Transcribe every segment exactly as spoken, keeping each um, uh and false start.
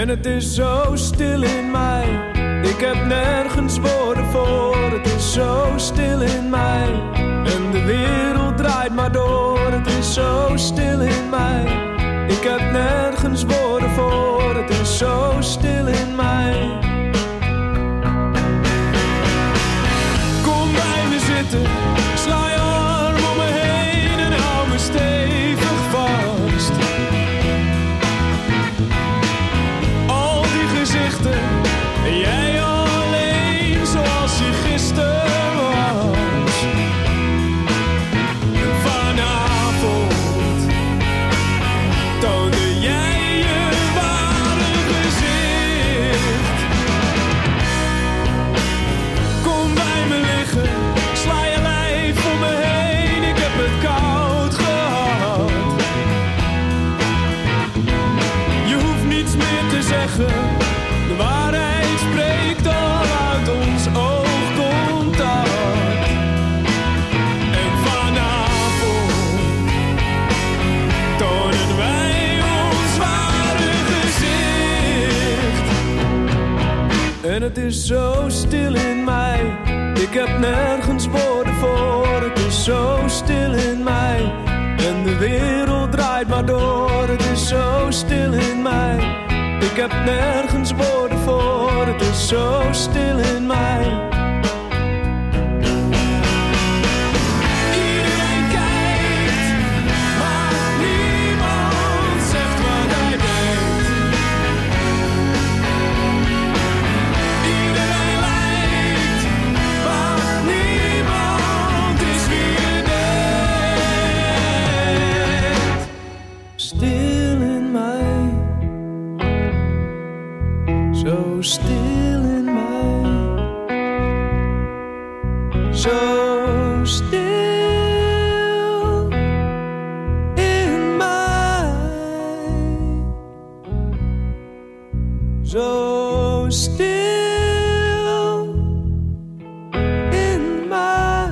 En het is zo stil in mij. Ik heb nergens woorden voor. Het is zo stil in mij. En de wereld draait maar door. Het is zo stil in mij. Ik heb nergens woorden voor. Het is zo stil in mij. Kom bij me zitten. Sla je arm om me heen en hou me stevig vast. Al die gezichten. En jij alleen zoals je gisteren was. En vanavond toonde jij je ware gezicht. Kom bij me liggen, sla je lijf om me heen. Ik heb het koud gehad. Je hoeft niets meer te zeggen. De waarheid spreekt al uit ons oogcontact. En vanavond tonen wij ons ware gezicht. En het is zo stil in mij. Ik heb nergens woorden voor. Het is zo stil in mij. En de wereld draait maar door. Het is zo stil in mij. Ik heb nergens woorden voor, het is zo stil in mij. Iedereen kijkt, maar niemand zegt wat hij denkt. Iedereen lijkt, maar niemand is wie je denkt. Stil in mij. Zo stil in mij, zo stil in mij, zo stil in mij.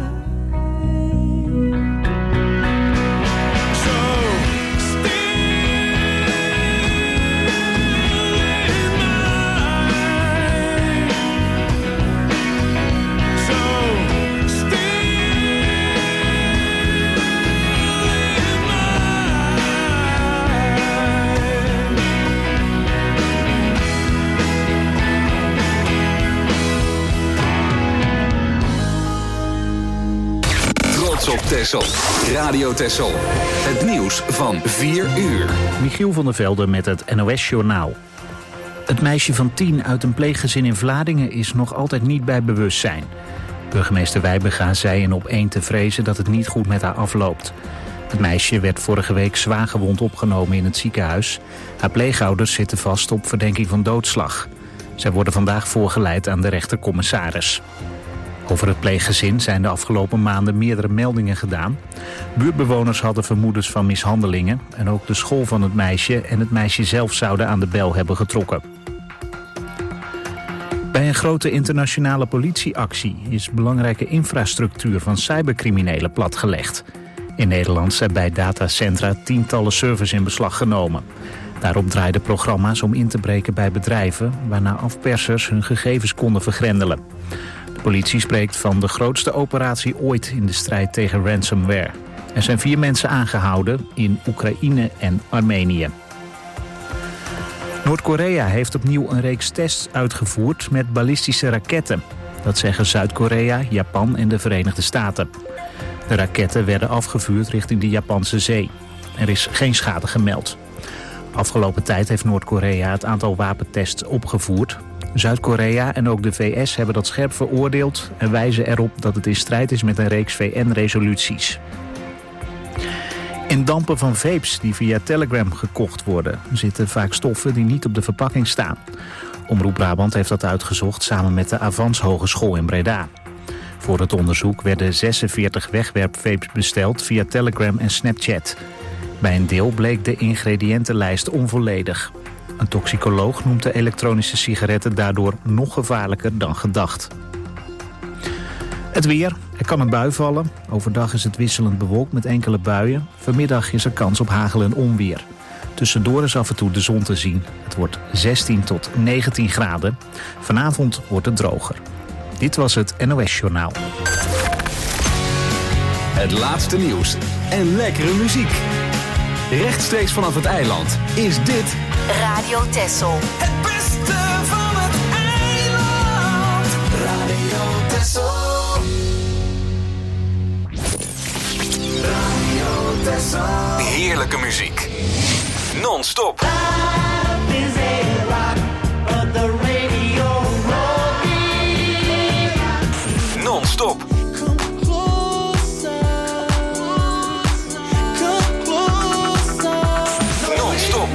Op Texel. Radio Texel. Het nieuws van vier uur. Michiel van der Velde met het N O S-journaal. Het meisje van tien uit een pleeggezin in Vlaardingen is nog altijd niet bij bewustzijn. Burgemeester Wijbega zei in Op één te vrezen dat het niet goed met haar afloopt. Het meisje werd vorige week zwaargewond opgenomen in het ziekenhuis. Haar pleegouders zitten vast op verdenking van doodslag. Zij worden vandaag voorgeleid aan de rechtercommissaris. Over het pleeggezin zijn de afgelopen maanden meerdere meldingen gedaan. Buurtbewoners hadden vermoedens van mishandelingen en ook de school van het meisje en het meisje zelf zouden aan de bel hebben getrokken. Bij een grote internationale politieactie is belangrijke infrastructuur van cybercriminelen platgelegd. In Nederland zijn bij datacentra tientallen servers in beslag genomen. Daarop draaiden programma's om in te breken bij bedrijven, waarna afpersers hun gegevens konden vergrendelen. De politie spreekt van de grootste operatie ooit in de strijd tegen ransomware. Er zijn vier mensen aangehouden in Oekraïne en Armenië. Noord-Korea heeft opnieuw een reeks tests uitgevoerd met ballistische raketten. Dat zeggen Zuid-Korea, Japan en de Verenigde Staten. De raketten werden afgevuurd richting de Japanse zee. Er is geen schade gemeld. Afgelopen tijd heeft Noord-Korea het aantal wapentests opgevoerd. Zuid-Korea en ook de V S hebben dat scherp veroordeeld en wijzen erop dat het in strijd is met een reeks V N-resoluties. In dampen van vapes die via Telegram gekocht worden zitten vaak stoffen die niet op de verpakking staan. Omroep Brabant heeft dat uitgezocht samen met de Avans Hogeschool in Breda. Voor het onderzoek werden zesenveertig wegwerpvapes besteld via Telegram en Snapchat. Bij een deel bleek de ingrediëntenlijst onvolledig. Een toxicoloog noemt de elektronische sigaretten daardoor nog gevaarlijker dan gedacht. Het weer. Er kan een bui vallen. Overdag is het wisselend bewolkt met enkele buien. Vanmiddag is er kans op hagel en onweer. Tussendoor is af en toe de zon te zien. Het wordt zestien tot negentien graden. Vanavond wordt het droger. Dit was het N O S Journaal. Het laatste nieuws en lekkere muziek. Rechtstreeks vanaf het eiland is dit Radio Texel. Het beste van het eiland. Radio Texel. Radio Texel. heerlijke muziek. Non-stop. Non-stop. Non-stop.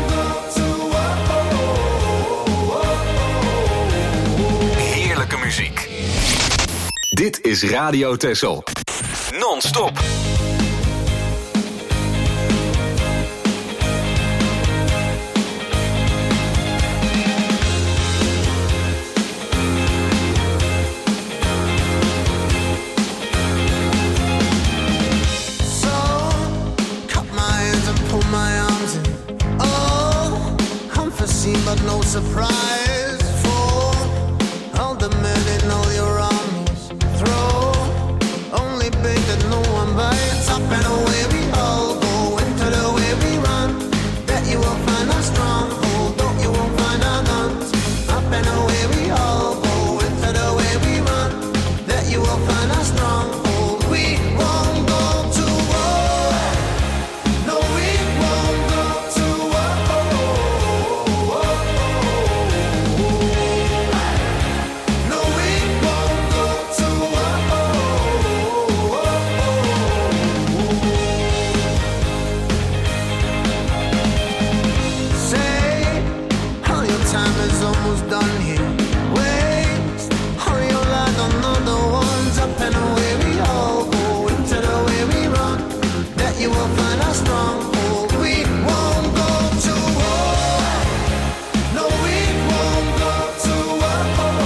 Heerlijke muziek. Dit is Radio Texel. Non-stop. But no surprise for all the men in all your armies. Throw only bait that no one bites. Up and away we all go into the way we run. Bet you will find us stronghold, don't you won't find our guns. Up and away we all go into the way we run. Bet you will find us stronghold. We won't go to war. No, we won't go to war. Almost done here. Waste all your light on other ones. Up and away we all go into the way we run. That you will find us stronghold. We won't go to war. No, we won't go to war.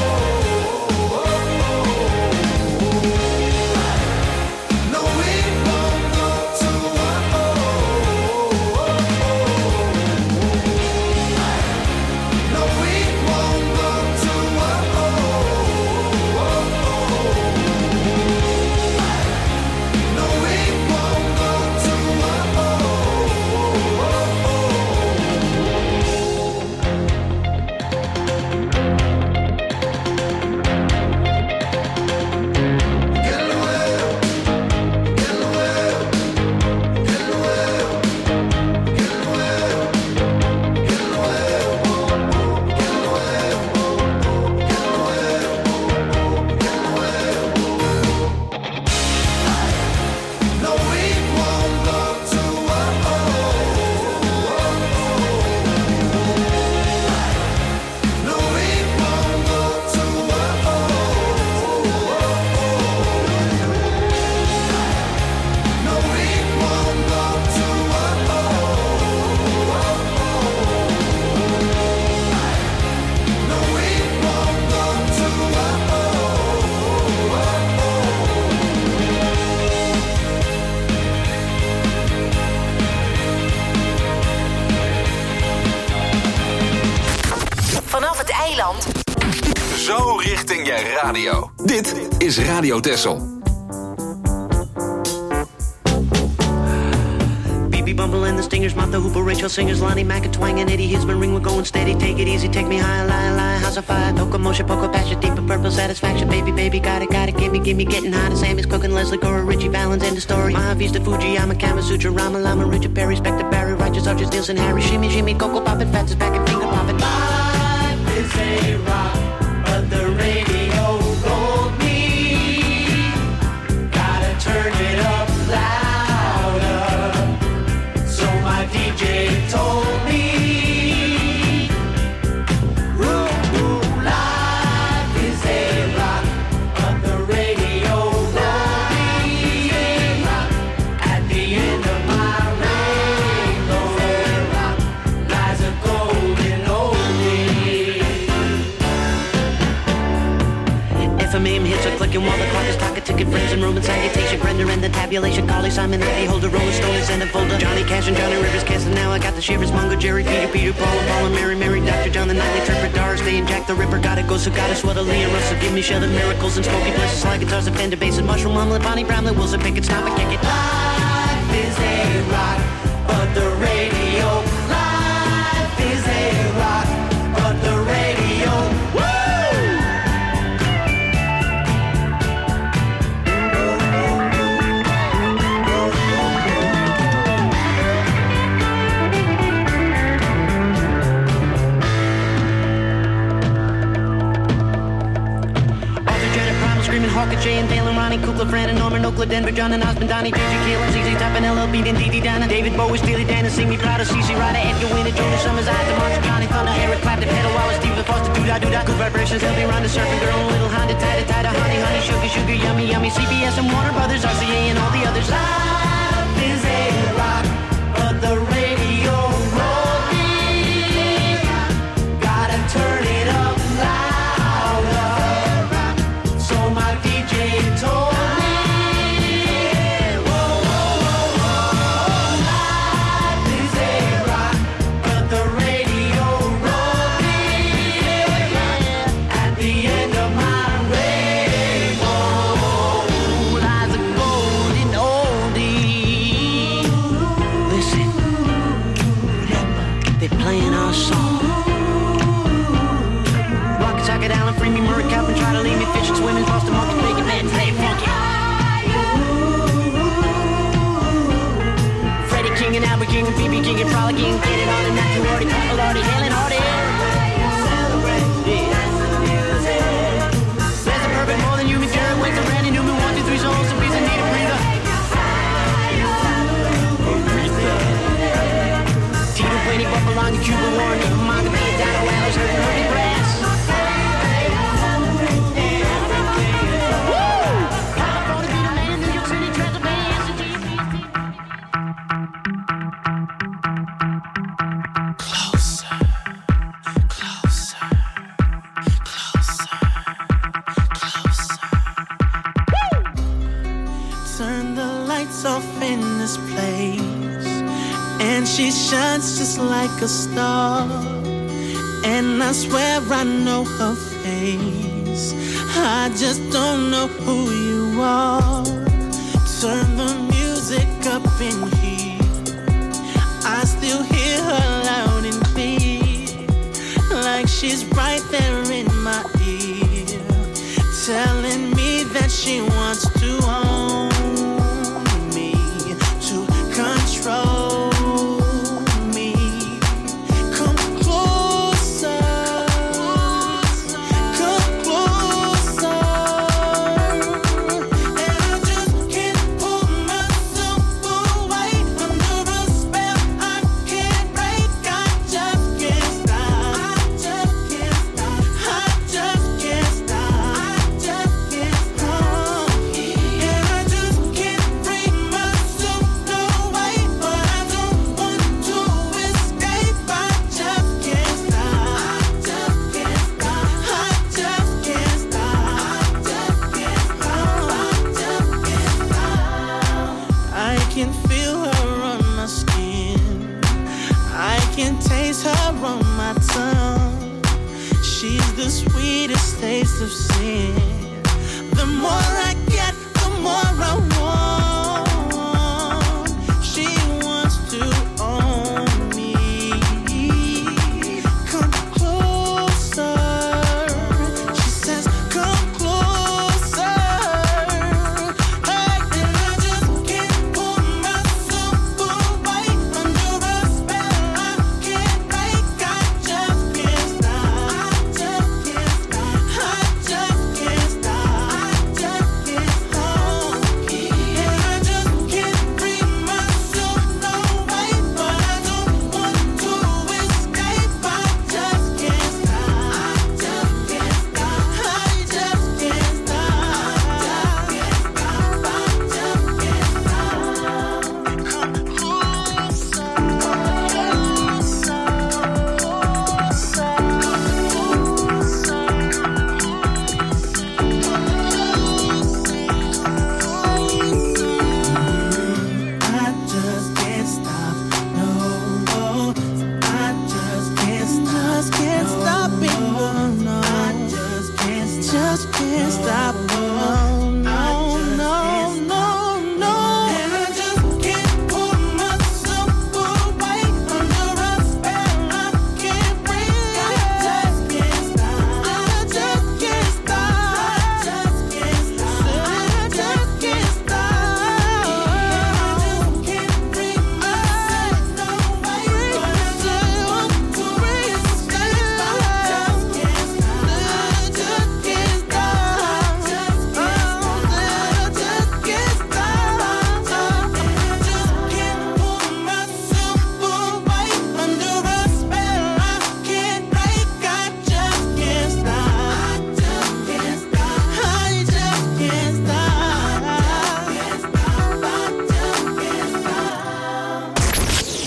No, we won't go to war. No, we Zo richting je radio. Dit is Radio Texel. Bumble and the Stingers, Martha Hooper, Rachel Singers, Lonnie Mack, and Twang and Eddie Hisman, ring, we're going steady, take it easy, take me high, lie, lie, house of fire, locomotion, poco, passion, deep and purple satisfaction, baby, baby, got it, got it, gimme, gimme, getting hot as Sammy's cooking, Leslie Gore, Richie Valens, end the story, Mahavista, Fujiyama, Kama Sutra, Rama Lama, Richard Perry, Spectre, Barry, Rogers, Archers, Nielsen, Harry, Shimmy, Shimmy, Coco, Poppin', Fats is back and finger poppin'. Life is a rock, but the radio rolled me, gotta turn it up loud. D J told me, ooh, ooh, life is a rock, but the radio rolled me. At the end of my rainbow lies a golden oldie. Roman salutation, Brenda and the tabulation, Carly Simon, Ivy Holder, Rolling Stone is in a folder, Johnny Cash and Johnny Rivers casting. Now I got the shivers, Mungo, Jerry, Peter, Peter, Paul, Paul, and Mary, Mary, Doctor John, the Nightly Tripper, Doris Day, and Jack the Ripper. Gotta go, so gotta sweat a Leah Russell, give me shelter, miracles and smoky places, slide guitars and Fender basses, Mushroom Omelet, Bonnie Brown, Wilson Pickett, stop and kick it. Life is a rock, but the radio. Life is a rock, but the radio. Woo! Hawker, Jay and Dale and Ronnie, Kukla, Fran and Norman, Oakland, Denver, John and Osmond, Donnie, J J, Kayla, Z Z Top and L L Beat and D D Donna, David Bowie, Steely Dan and Sing Me Proud of C C Ryder, Edgar Winter, Jonas Summers, Isaac Martin, Johnny Thunder, Eric Clapton, Pedal Wallace, Stephen Foster, Doo-Dah, Doo-Dah, Good Vibrations, L B Ronda, Surfing Girl, Little Honda, Tida, Tida, Honey, Honey, Sugar, Sugar, Yummy, Yummy, C B S and Warner Brothers, R C A and all the others. Life is a rock, but the radio roll me. Gotta turn it up louder. So my D J told women, Boston Market, Bacon, man, play funky. Freddie King and Albert King and B B King and Frolic King, get it on and not too hardy, people hardy, hailing hardy. There's a perfect more than human, Jared Wicks and Randy Newman, one, two, three songs, some piece of need a breather. Tito Blaney, Buffalong, Cuba Warren, even Manga, be a Dino, Alice, Hurting, Hurting Grass. She shines just like a star, and I swear I know her face. I just don't know who you are. Turn the music up in here. I still hear her loud and clear, like she's right there in my ear, telling me that she wants to own me, to control. Of sin. The more I get, the more I want. She wants to own me. Come closer. She says, come closer. Hey, and I just can't pull myself away under a spell I can't break. I just can't stop. I just can't stop. I just can't stop. I just can't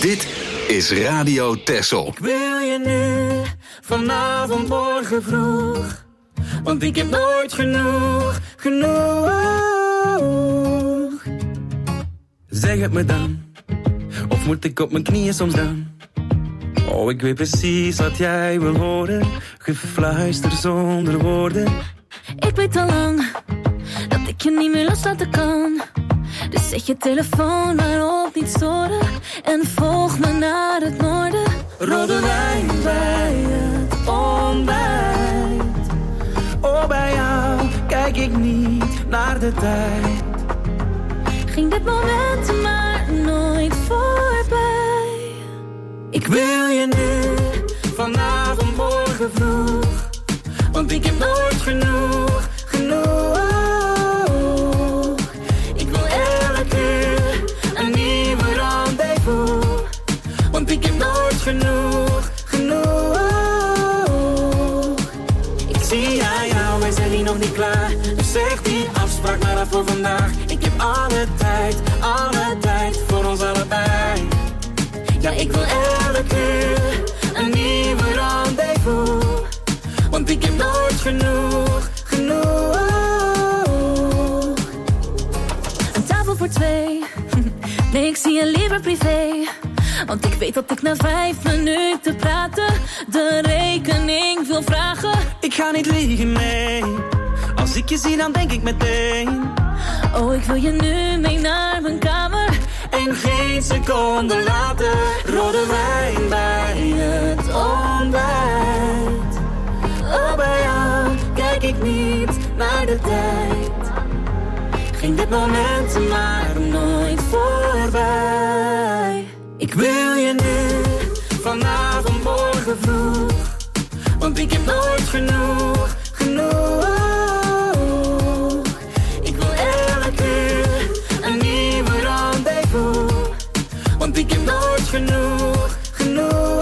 Dit is Radio Texel. Ik wil je nu, vanavond, morgen vroeg. Want ik heb nooit genoeg, genoeg. Zeg het me dan, of moet ik op mijn knieën soms dan? Oh, ik weet precies wat jij wil horen. Gefluister zonder woorden. Ik weet al lang dat ik je niet meer loslaten kan. Dus zet je telefoon maar op niet storen. En volg me naar het noorden. Rode wijn bij het ontbijt. Oh, bij jou kijk ik niet naar de tijd. Ging dit moment maar nooit voorbij. Ik wil je nu, vanavond, morgen vroeg. Want ik heb nooit genoeg, genoeg. Ik wil elke uur een nieuwe rendezvous. Want ik heb nooit genoeg, genoeg. Ik zie aan jou, wij zijn hier nog niet klaar. Dus zeg die afspraak maar af voor vandaag. Ik heb alle tijd, alle tijd voor ons allebei. Ja, ik wil elke uur een nieuwe rendezvous. Want ik heb nooit genoeg, genoeg. Een tafel voor twee. Nee, ik zie je liever privé. Want ik weet dat ik na vijf minuten praten de rekening wil vragen. Ik ga niet liegen, nee. Als ik je zie, dan denk ik meteen. Oh, ik wil je nu mee naar mijn kamer. En geen seconde later. Rode wijn bij het ontbijt. Oh, bij jou kijk ik niet naar de tijd. Ging dit moment maar nooit voorbij. Ik wil je nu, vanavond, morgen vroeg. Want ik heb nooit genoeg, genoeg. Ik wil elke uur een nieuwe rendezvous. Want ik heb nooit genoeg, genoeg.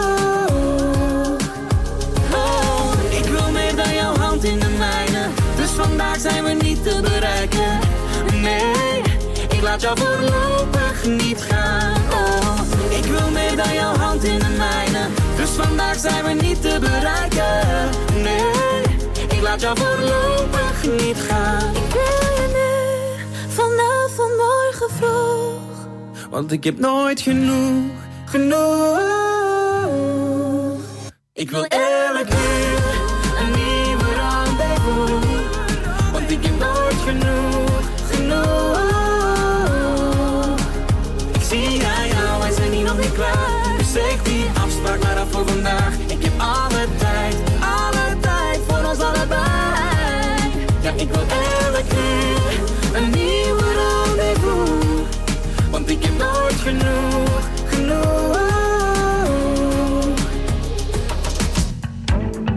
Oh, ik wil meer dan jouw hand in de mijne. Dus vandaag zijn we niet te bereiken. Nee, ik laat jou voorlopig niet gaan. Oh, ik wil meer dan jouw hand in de mijne. Dus vandaag zijn we niet te bereiken. Nee, ik laat jou voorlopig niet gaan. Ik wil je nu, vanavond, morgen vroeg. Want ik heb nooit genoeg, genoeg. Ik wil elke uur een nieuwe rendezvous. Want ik heb nooit genoeg, genoeg. Ik zie aan jou, wij zijn hier nog niet klaar. Dus zeg die afspraak maar af voor vandaag. Ik heb alle tijd, alle tijd voor ons allebei. Ja, ik wil elke uur een nieuwe rendezvous. Want ik heb nooit genoeg, genoeg.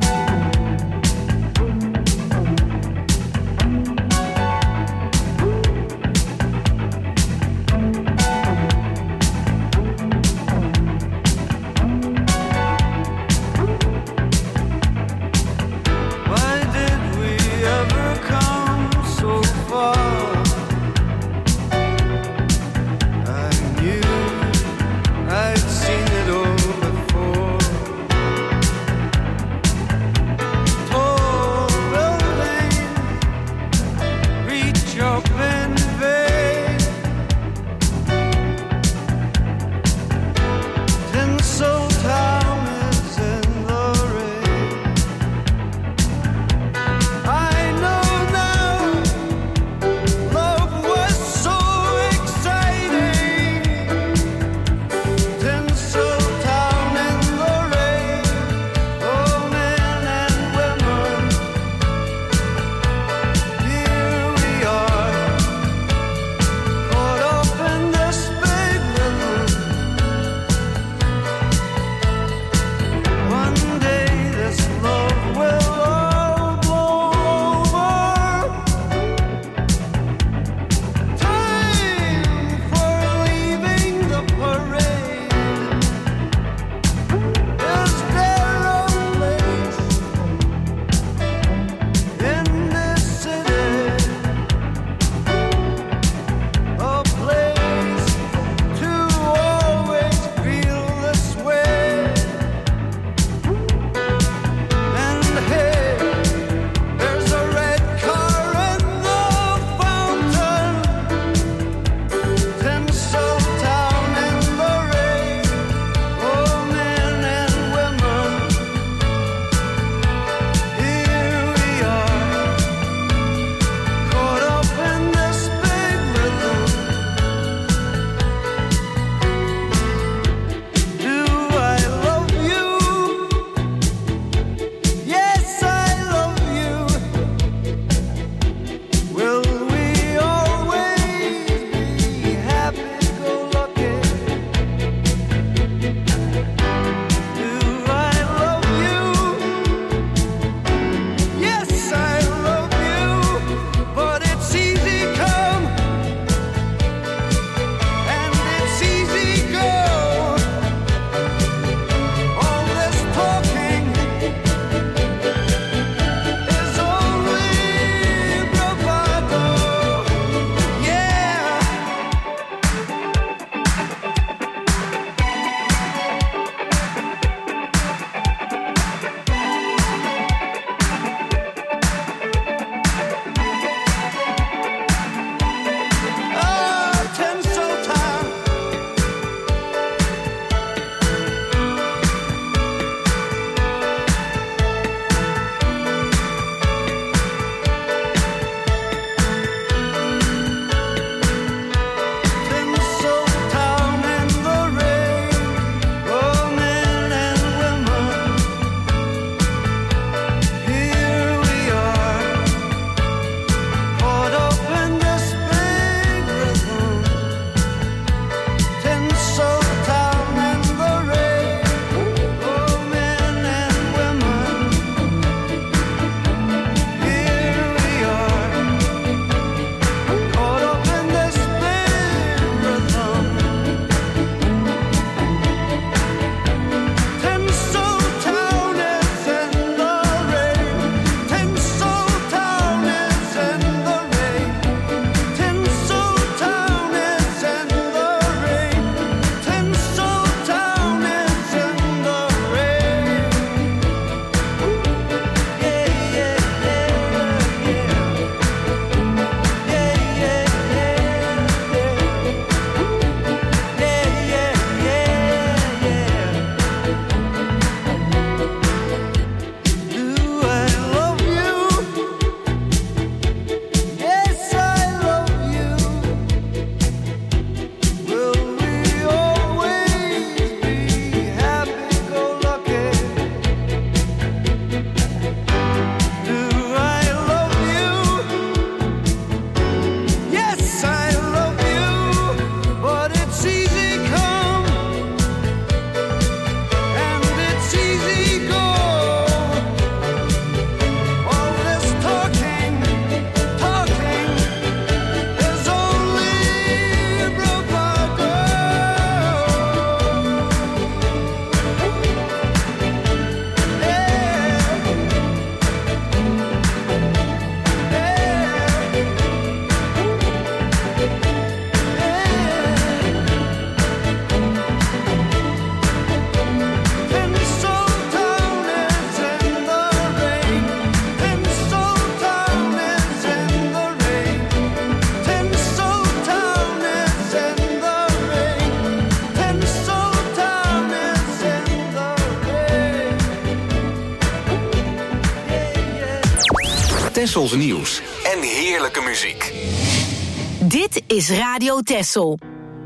Tessels nieuws en heerlijke muziek. Dit is Radio Tessel.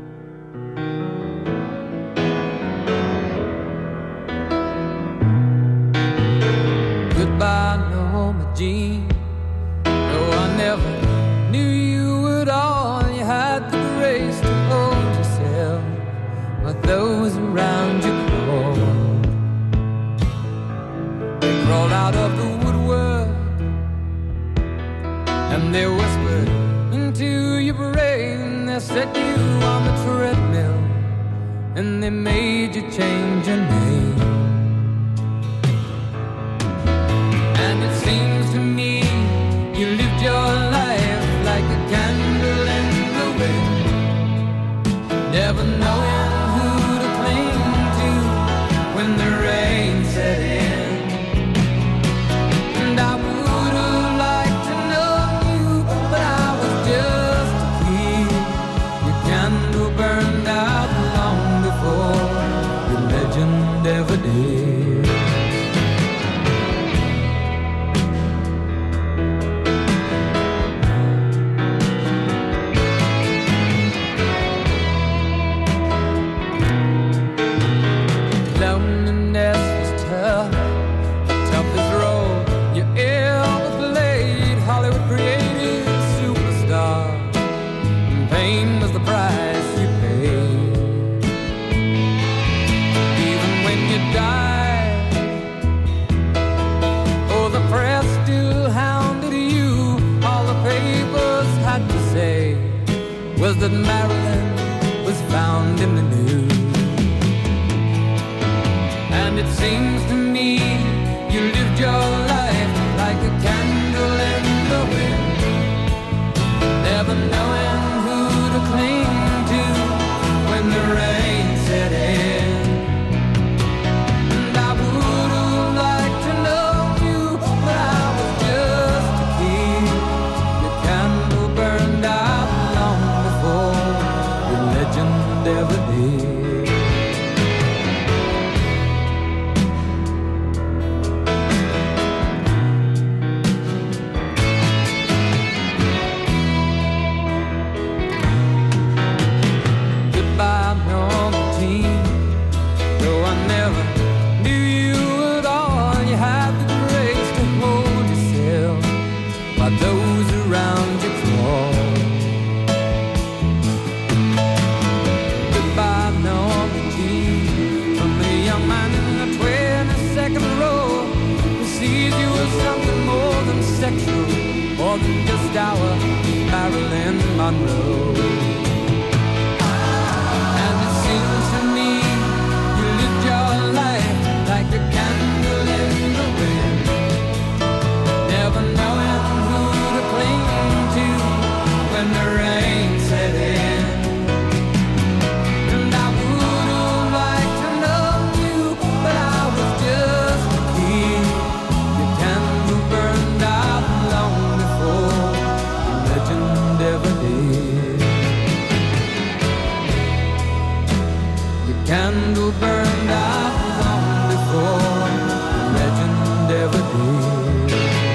Goodbye, Norma Jean. No, I never knew you at all. You had the grace to hold yourself while those around you crawled. They crawled out of the woodwork and they whispered into your brain. They set you on the treadmill and they made you change your name. And it seems to me you lived your life like a candle in the wind, never knowing who to cling to when the rain set in. And I would have liked to know you, but I was just a kid. Your candle burned out long before your legend ever did. Was that Marilyn was found in the news. And it seems to me you lived your life like a candle in the wind, never knowing who to cling to when the rain set in. And I would have liked to know you, but I was just a kid. Your candle burned out ever did. Goodbye, Norma Jean. Though I never knew you at all, you had the grace to hold yourself while those around you crawl. Sexual, more than just our Marilyn Monroe. And it seems to me you lived your life like a candle in the wind, never knowing who to cling to when the rain set in. And I would have liked to know you, but I was just a kid. Your candle burned out long before the legend ever did. Your candle burned out long before the legend ever did.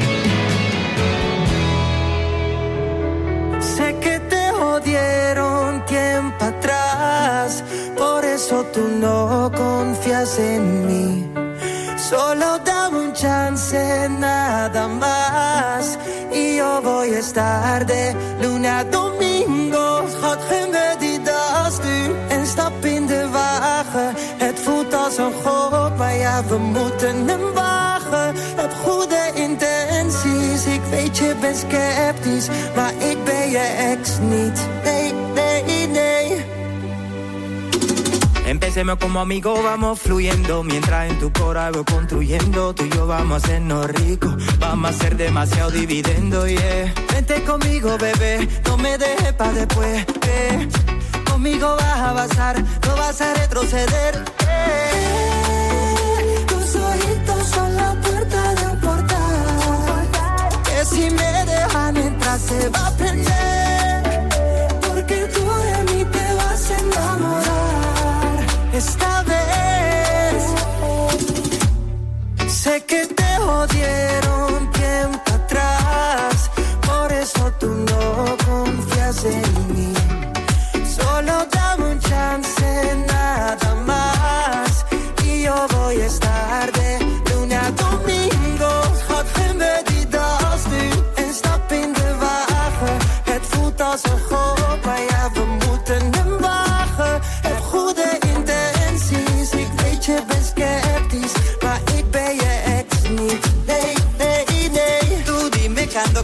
Sé que te jodieron tiempo atrás, por eso tú no confías en mí. Solo dame un chance, nada más, y yo voy a estar de luna a domingo. Schat, geen die dat u en stap in de wagen. Het voelt als een god, maar ja, we moeten hem wagen. Heb goede intenties, ik weet je bent sceptisch, maar ik ben je ex niet. Nee, nee, nee. Empecemos como amigos, vamos fluyendo, mientras en tu cora voy construyendo. Tú y yo vamos a hacernos ricos, vamos a hacer demasiado dividendo, yeah. Vente conmigo, bebé, no me dejes pa' después, eh. Conmigo vas a avanzar, no vas a retroceder, eh. Tus ojitos son la puerta de un portal, que si me dejan entrar se va a prender, porque tú de mí te vas a enamorar. Esta vez sé que te jodieron tiempo atrás,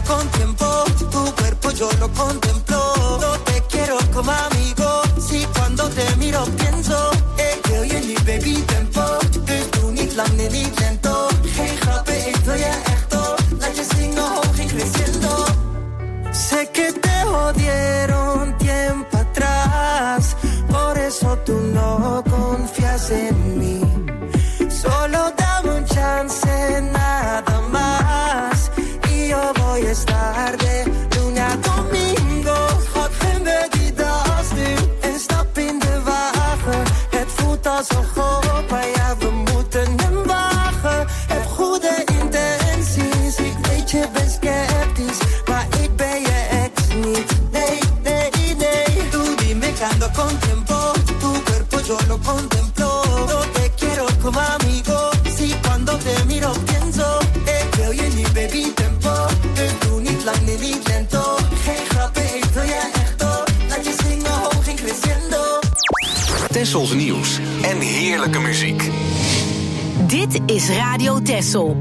con tiempo, tu cuerpo yo lo contemplo. No te quiero como amigo, si cuando te miro pienso, ik wil je niet baby tempo. Dus doe niet lang en niet lento. Geen grappen, ik wil je echt op. Laat je zingen hoog en creciendo. Sé que te jodieron tiempo atrás, por eso tú no confías en mí. Solo dame un chance, nada más, y yo voy a estar de lunes a domingo. Schat, geen bedie als nu, en stap in de wagen. Het voelt als een golf, maar ja, we moeten hem wagen. Heb goede intenties, ik weet je bent sceptisch, maar ik ben je ex niet. Nee, nee, nee. Tú dime que ando con tiempo, tu cuerpo yo lo contemplo. No te quiero como amigo, si cuando te miro pienso, ik wil je niet baby tempo. Dus doe niet lang en niet lento. Geen grappen, ik wil je echt op. Laat je zingen hoog en crescendo. Tessels nieuws en heerlijke muziek. Dit is Radio Tessel.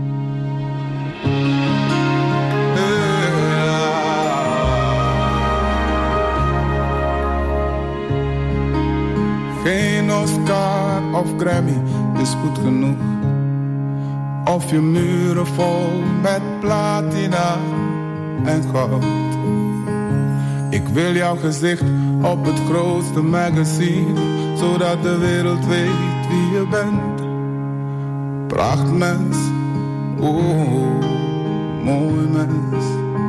Geen Oscar of Grammy is goed genoeg. Of je muren vol met platina en goud. Ik wil jouw gezicht op het grootste magazine, zodat de wereld weet wie je bent. Prachtmens, oh, mooi mens.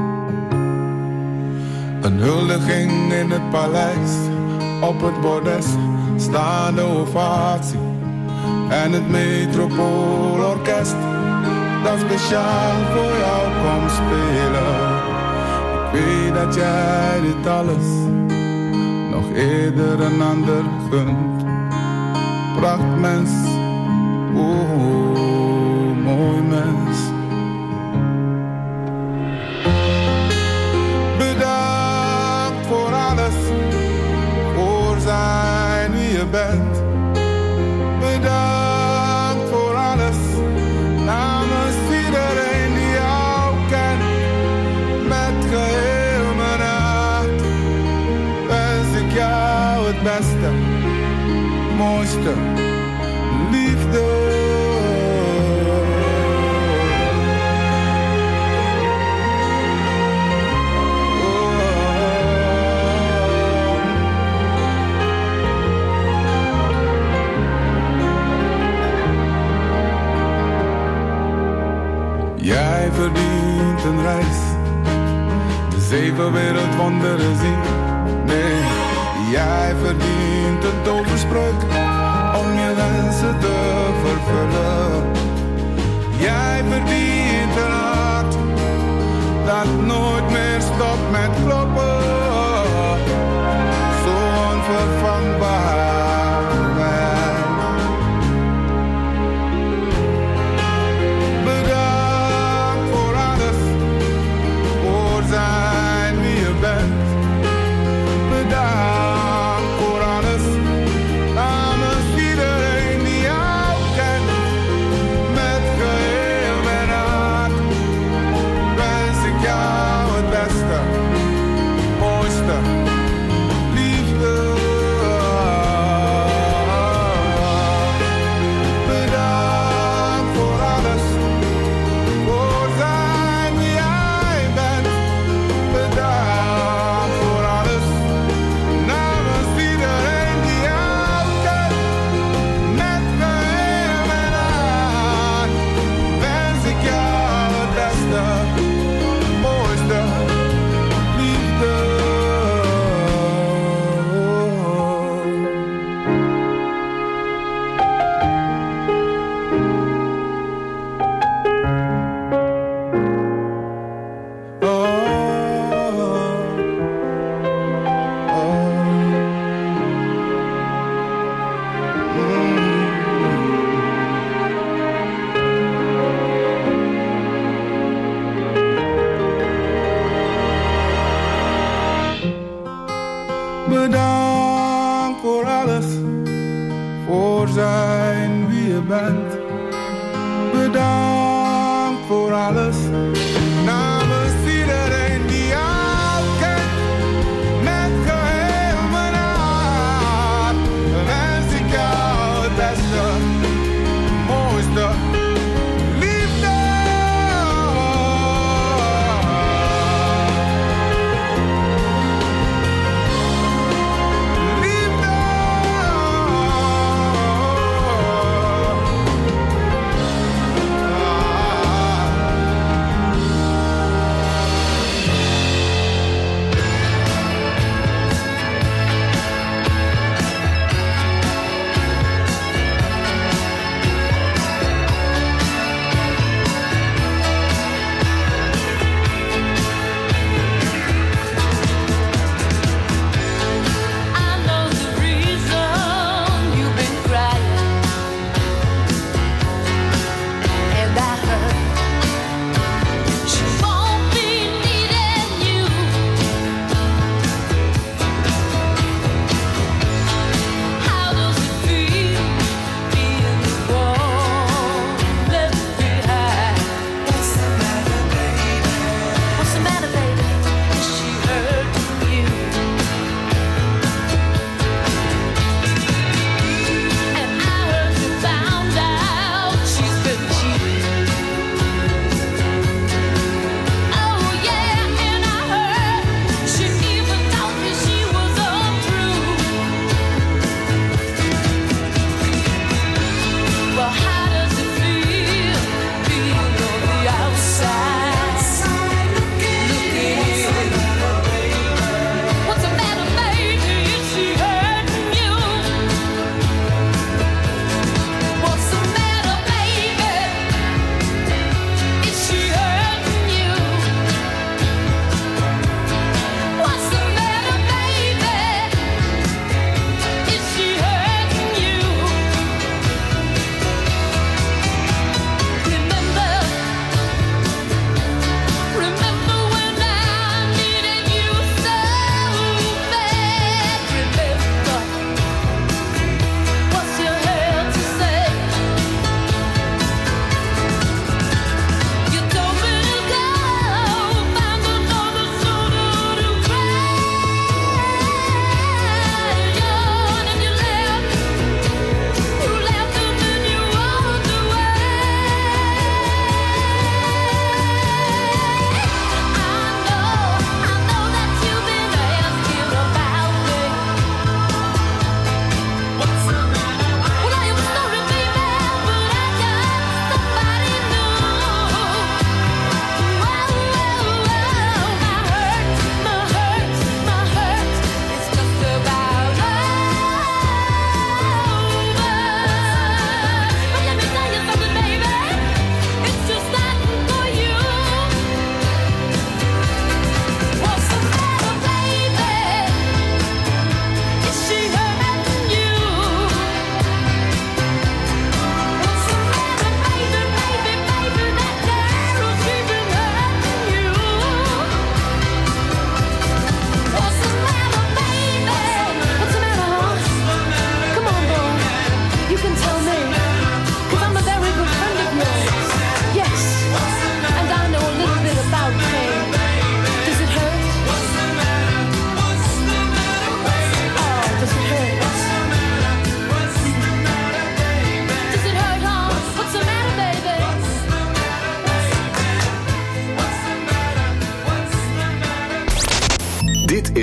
Een huldiging in het paleis, op het bordes staande ovatie. En het Metropoolorkest dat speciaal voor jou komt spelen. Ik weet dat jij dit alles nog eerder een ander gunt. Prachtmens, oh, mooi mens. Bedankt voor alles, voor zijn wie je bent. Bedankt voor alles, namens iedereen die jou kent. Met geheel mijn hart wens ik jou het beste, mooiste, liefde. Jij verdient een reis, de zeven wereldwonderen zien. Nee, jij verdient een toverspreuk om je wensen te vervullen. Jij verdient een hart dat nooit meer stopt met kloppen. Zo onvervangbaar. Bedankt voor alles, voor zijn wie je bent. Bedankt voor alles, namens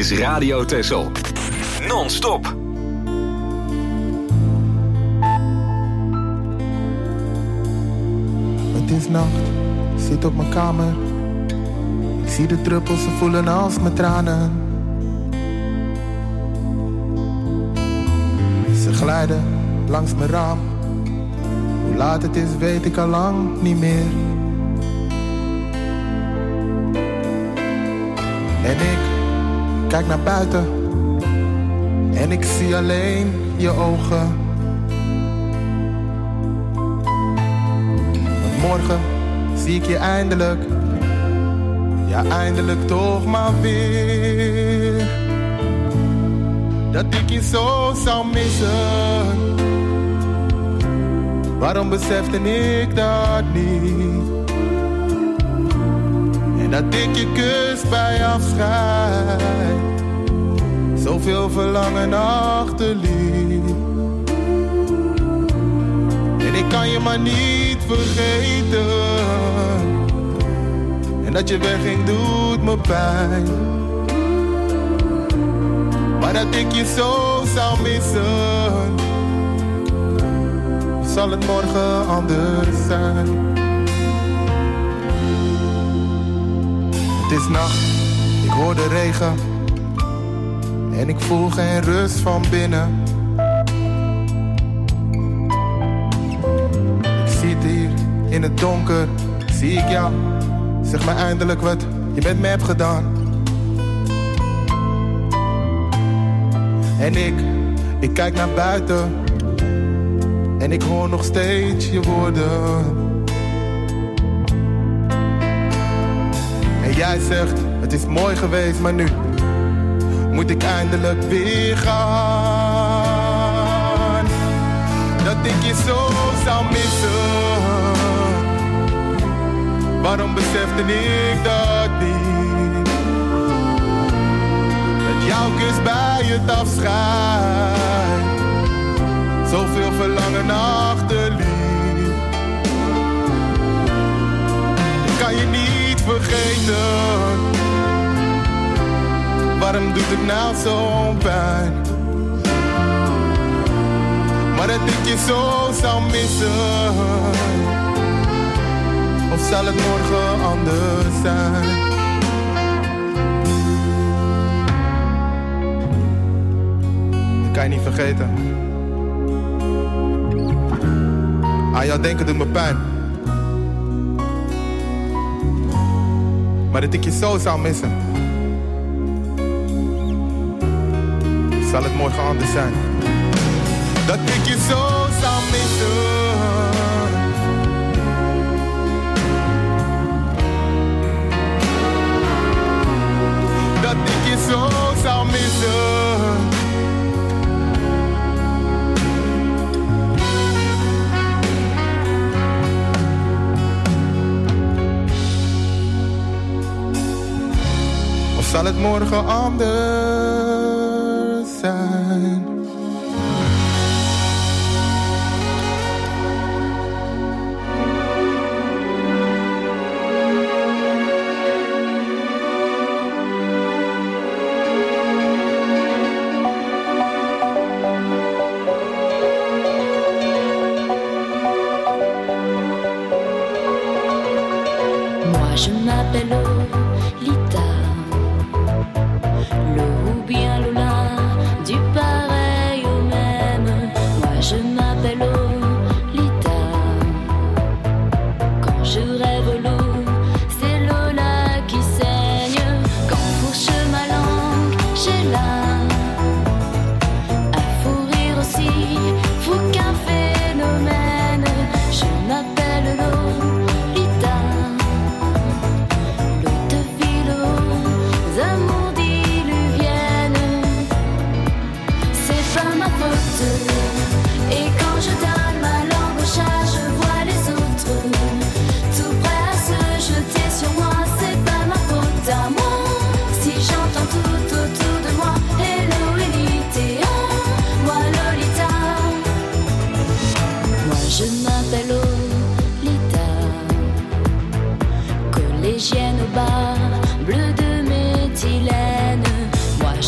is Radio Texel. Non-stop. Het is nacht, ik zit op mijn kamer. Ik zie de druppels, ze voelen als mijn tranen. Ze glijden langs mijn raam. Hoe laat het is weet ik al lang niet meer. En ik kijk naar buiten en ik zie alleen je ogen. Want morgen zie ik je eindelijk, ja eindelijk toch maar weer. Dat ik je zo zou missen, waarom besefte ik dat niet? En dat ik je kus bij afscheid zoveel verlangen achterliet. En ik kan je maar niet vergeten. En dat je wegging doet me pijn. Maar dat ik je zo zou missen, zal het morgen anders zijn. Het is nacht, ik hoor de regen en ik voel geen rust van binnen. Ik zie het hier in het donker, zie ik jou. Zeg me eindelijk wat je met me hebt gedaan. En ik, ik kijk naar buiten en ik hoor nog steeds je woorden. En jij zegt, het is mooi geweest, maar nu moet ik eindelijk weer gaan. Dat ik je zo zou missen, waarom besefte ik dat niet? Dat jouw kus bij het afscheid zoveel verlangen achterliet. Ik kan je niet vergeten, waarom doet het nou zo'n pijn? Maar dat ik je zo zou missen, of zal het morgen anders zijn? Dat kan je niet vergeten. Aan jou denken doet me pijn. Maar dat ik je zo zou missen, zal het morgen anders zijn. Dat ik je zo zou missen, dat ik je zo zou missen. Of zal het morgen anders zijn? Je m'appelle Lita, le ou bien Lola, du pareil au même. Moi je m'appelle Lita, quand je rêve l'eau, c'est Lola qui saigne. Quand fourche ma langue, j'ai là un fou rire aussi, fou qu'un phénomène. Je m'appelle Lolita, amours diluviennes, c'est pas ma faute. Et quand je donne ma langue au chat, je vois les autres tout prêts à se jeter sur moi. C'est pas ma faute à moi si j'entends tout autour de moi hello Elite, moi Lolita. Moi je m'appelle Lolita, collégienne au bar, bleu de méthylène. Moi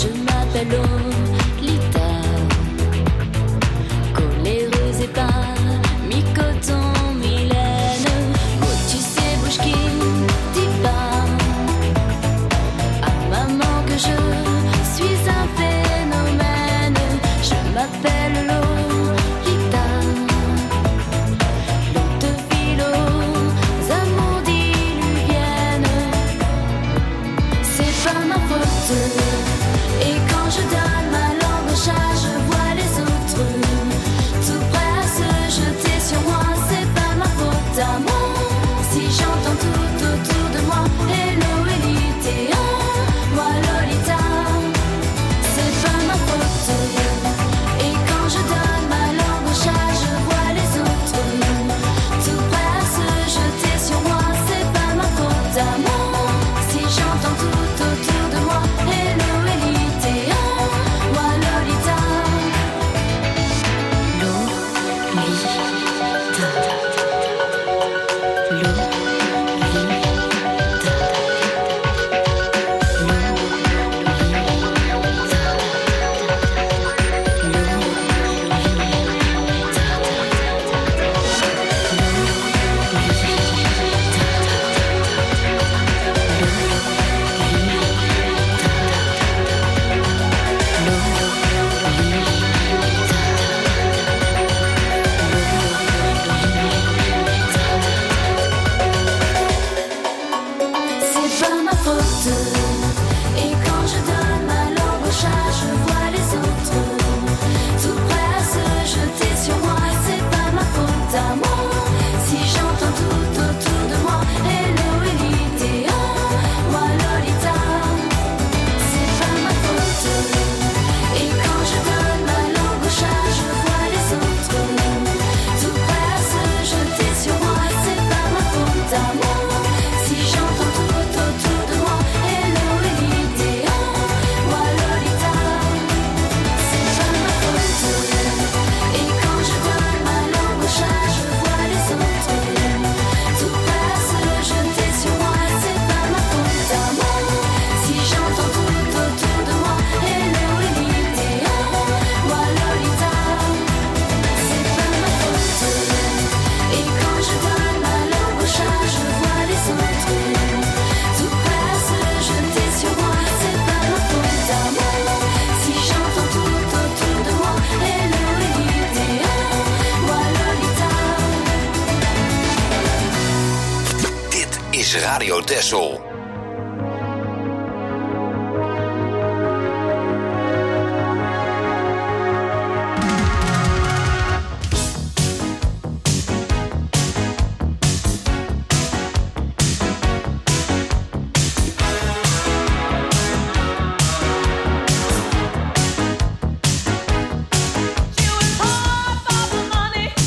is Radio Texel.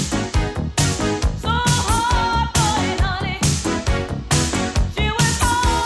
So hard for it, honey. She was hard.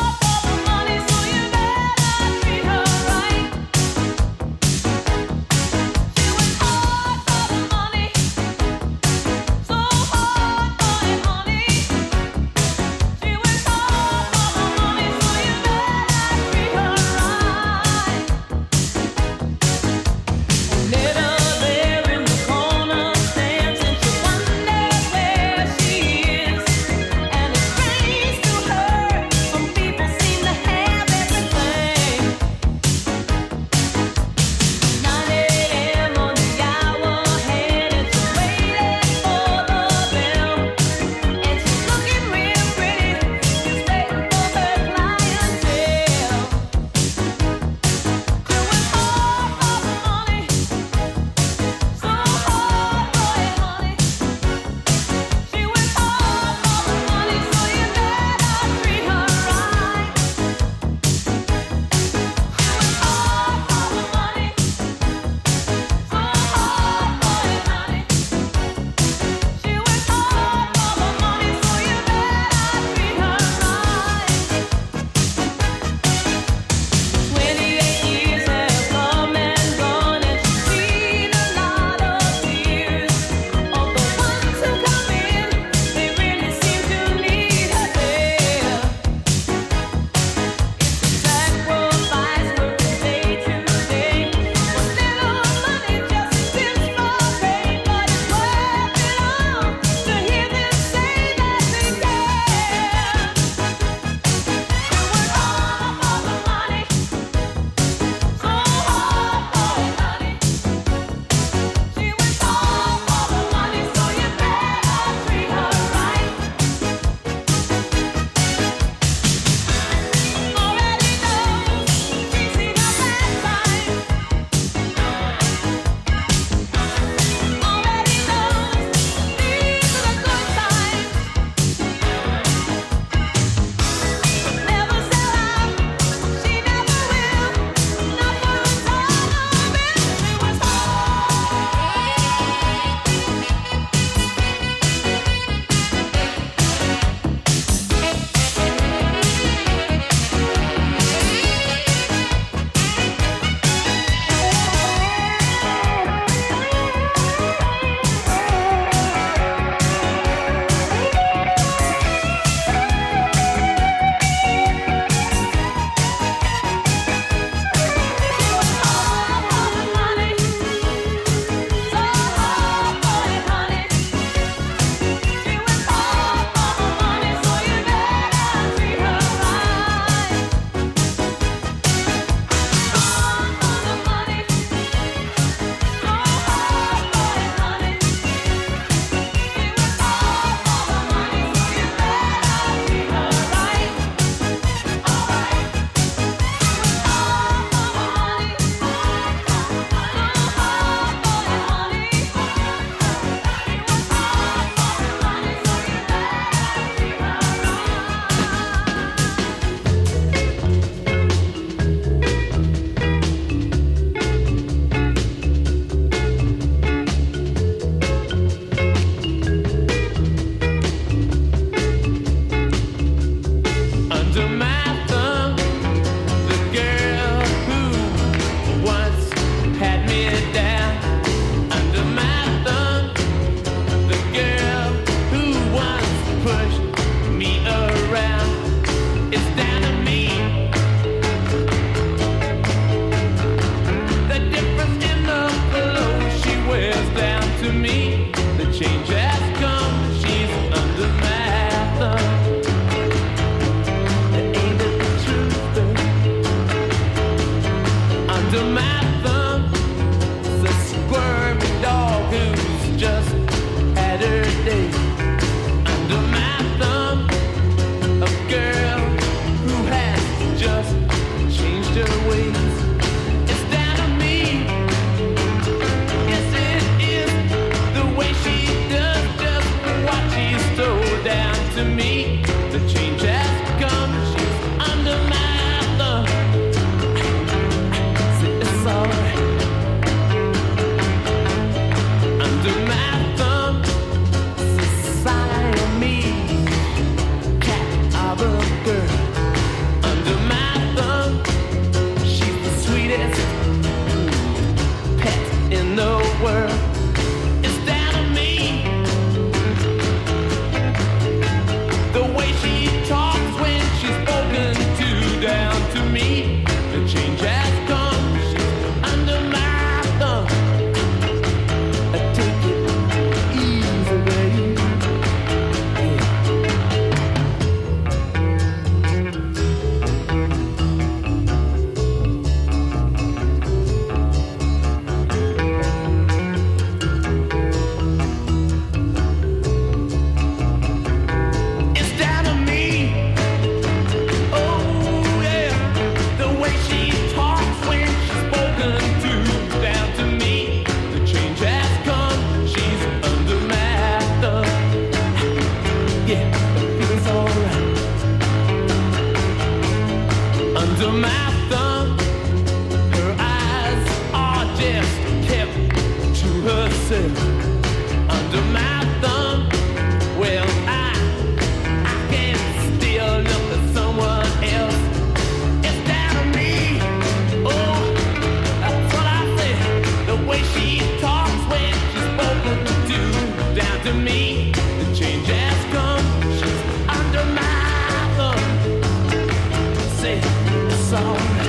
sit under my thumb. Well, I, I can still look at someone else instead of me. Oh, that's what I say. The way she talks when she's spoken to, down to me. The change has come. She's under my thumb. Say it's alright.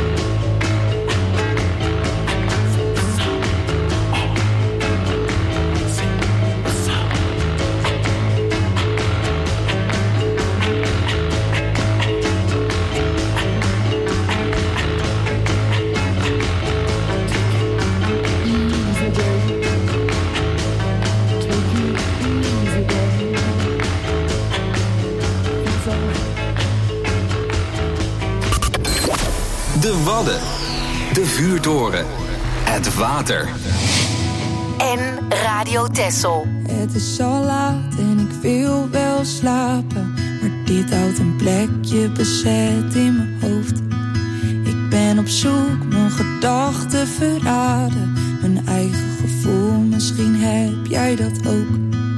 De Wadden, de vuurtoren, het water. En Radio Texel. Het is al laat en ik wil wel slapen, maar dit houdt een plekje bezet in mijn hoofd. Ik ben op zoek, mijn gedachten verraden, mijn eigen gevoel, misschien heb jij dat ook.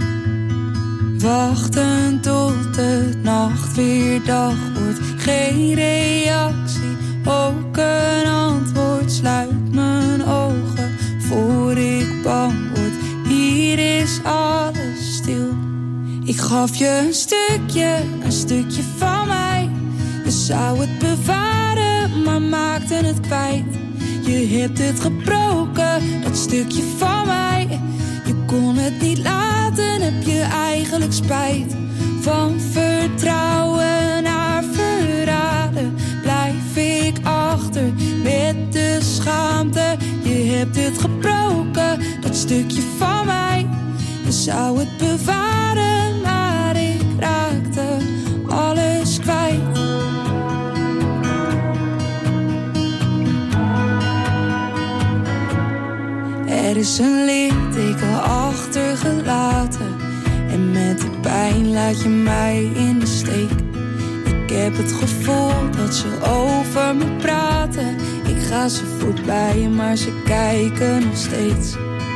Wachten tot de nacht weer dag wordt, geen reactie, ook een antwoord. Sluit mijn ogen voor ik bang word, hier is alles stil. Ik gaf je een stukje, een stukje van mij. Je zou het bewaren, maar maakte het kwijt. Je hebt het gebroken, dat stukje van mij. Je kon het niet laten, heb je eigenlijk spijt. Van vertrouwen naar verraden blijf ik achter met de schaamte. Je hebt het gebroken, dat stukje van mij. Je zou het bewaren, maar ik raakte alles kwijt. Er is een litteken achtergelaten en met die pijn laat je mij in de steek. Ik heb het gevoel dat ze over me praten. Ik ga ze voorbij, maar ze kijken nog steeds.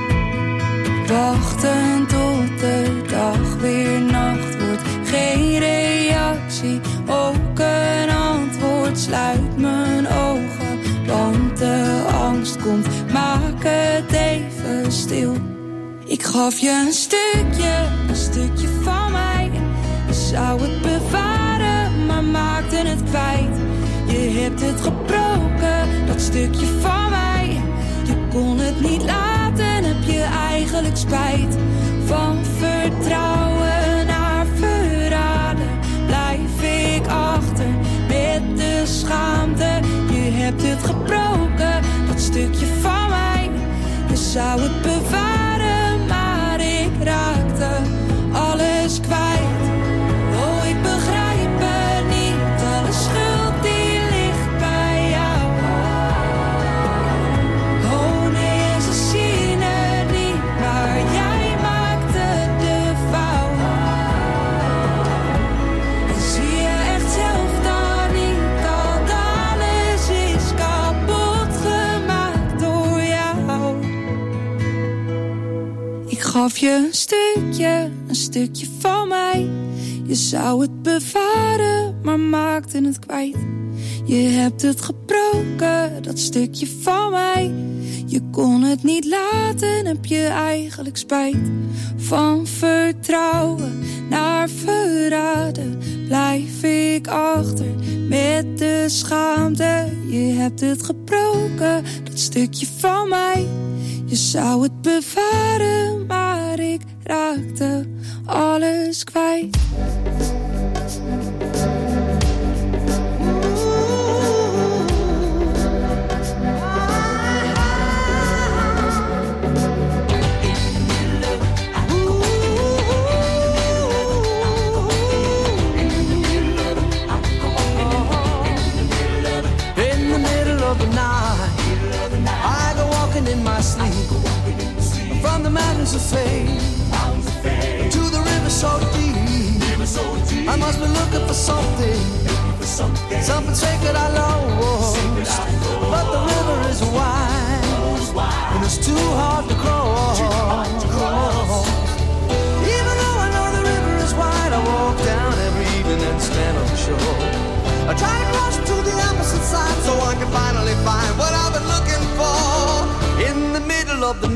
Wachten tot de dag weer nacht wordt, geen reactie, ook een antwoord. Sluit mijn ogen, want de angst komt, maak het even stil. Ik gaf je een stukje, een stukje van mij. Je zou het bewaren, maar maakte het kwijt. Je hebt het gebroken, dat stukje van mij. Je kon het niet laten, heb je eigenlijk spijt. Van vertrouwen naar verraden blijf ik achter met de schaamte. Je hebt het gebroken, dat stukje van mij. Je zou het bewaren, maar ik raakte alles kwijt. Oh, ik begrijp het niet, alle schuld die ligt bij jou. Oh nee, en ze zien het niet, maar jij maakte de fout. En zie je echt zelf dan niet dat alles is kapot gemaakt door jou. Ik gaf je een stukje, een stukje van mij. Je zou het bewaren, maar maakte het kwijt. Je hebt het gebroken, dat stukje van mij. Je kon het niet laten, heb je eigenlijk spijt. Van vertrouwen naar verraden blijf ik achter met de schaamte. Je hebt het gebroken, dat stukje van mij. Je zou het bewaren, maar ik raakte alles kwijt. In my sleep, from the mountains of fame to the river so deep, I must be looking for something, something sacred I lost. But the river is wide and it's too hard to cross. I try to cross to the opposite side so I can finally find what I've been looking for in the middle of the